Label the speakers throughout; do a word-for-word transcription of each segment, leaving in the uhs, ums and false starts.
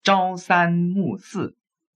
Speaker 1: 朝三暮四。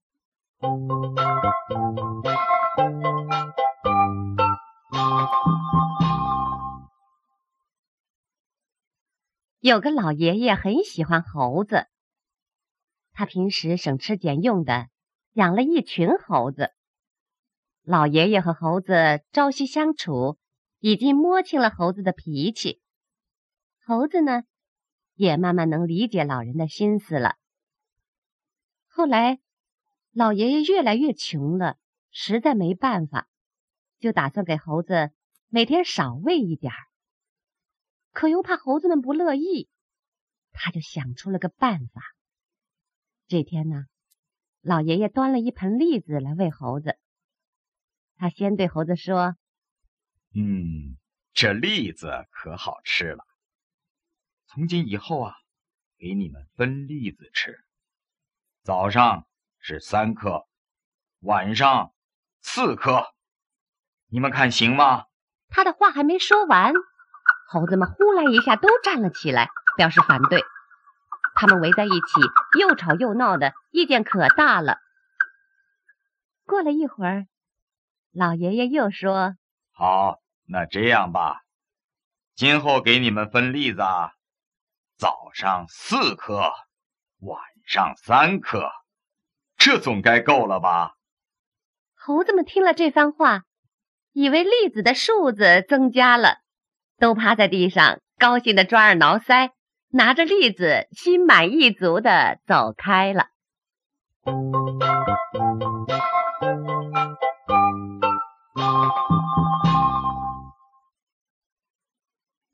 Speaker 2: 有个老爷爷很喜欢猴子，他平时省吃俭用的养了一群猴子。老爷爷和猴子朝夕相处，已经摸清了猴子的脾气。猴子呢，也慢慢能理解老人的心思了。后来，老爷爷越来越穷了，实在没办法，就打算给猴子每天少喂一点儿。可又怕猴子们不乐意，他就想出了个办法。这天呢，老爷爷端了一盆栗子来喂猴子。他先对猴子说：
Speaker 1: 嗯，这栗子可好吃了。从今以后啊，给你们分栗子吃。早上是三颗，晚上四颗，你们看行吗？
Speaker 2: 他的话还没说完，猴子们呼啦一下都站了起来，表示反对。他们围在一起，又吵又闹的，意见可大了。过了一会儿，老爷爷又说：
Speaker 1: 好，那这样吧，今后给你们分栗子啊，早上四颗，晚上三颗，这总该够了吧？
Speaker 2: 猴子们听了这番话，以为栗子的数字增加了，都趴在地上，高兴地抓耳挠腮，拿着栗子，心满意足地走开了。